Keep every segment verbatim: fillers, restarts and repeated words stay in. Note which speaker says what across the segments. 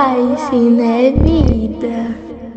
Speaker 1: Ensina é vida.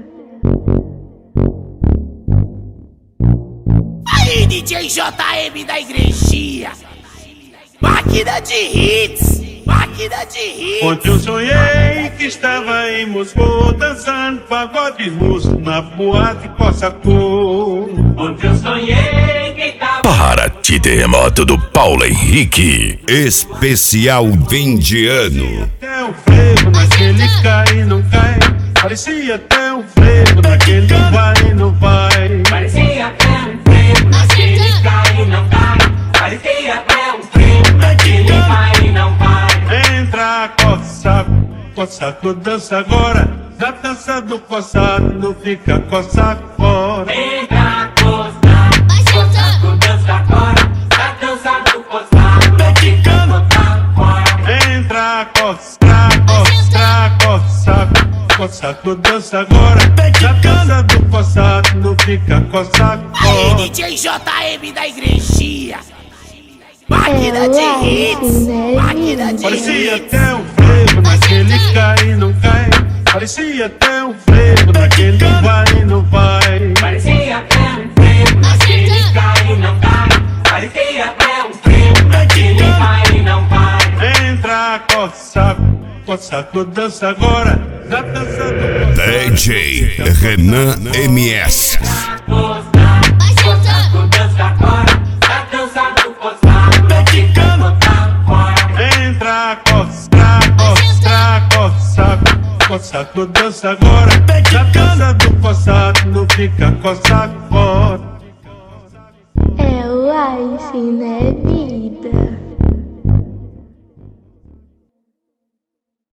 Speaker 2: Aí, D J J M da igrejinha, máquina de hits, máquina de hits.
Speaker 3: Ontem eu sonhei que estava em Moscou, dançando pagode russo na boate Cossacô.
Speaker 4: Ontem eu sonhei que estava...
Speaker 5: Parati Terremoto do Paulo Henrique, especial fim de ano.
Speaker 3: Até o frevo naquele cai e não cai, parecia até um frevo naquele vai e não vai.
Speaker 4: Parecia até um frevo naquele cai e não cai. Parecia até um frevo naquele vai e não vai.
Speaker 3: Entra Cossaco, Cossaco dança agora, na dança do Cossaco não fica Cossaco fora.
Speaker 4: Entra Cossaco, Cossaco dança agora, na dança do Cossaco não fica Cossaco fora.
Speaker 3: Entra Cossaco, Cossaco, Cossaco, Cossaco dança agora, na dança do Cossaco não fica Cossaco
Speaker 2: Aí,
Speaker 3: fora.
Speaker 2: D J J M da igrejinha, máquina de hits, máquina de
Speaker 3: Parecia
Speaker 2: hits.
Speaker 3: até um frevo naquele cai e não cai, parecia até um frevo naquele vai e não vai.
Speaker 4: Parecia até um frevo naquele cai e não cai. Parecia até um frevo naquele vai e não vai.
Speaker 3: Entra Cossaco, Cossaco dança agora, na dança do
Speaker 5: D J Renan M S.
Speaker 4: Cossaco dança agora, na dança do Cossaco não fica Cossaco fora.
Speaker 3: Entra Cossaco, Cossaco, Cossaco, Cossaco dança agora, na dança do Cossaco não fica Cossaco fora.
Speaker 1: Ela ensina é vida.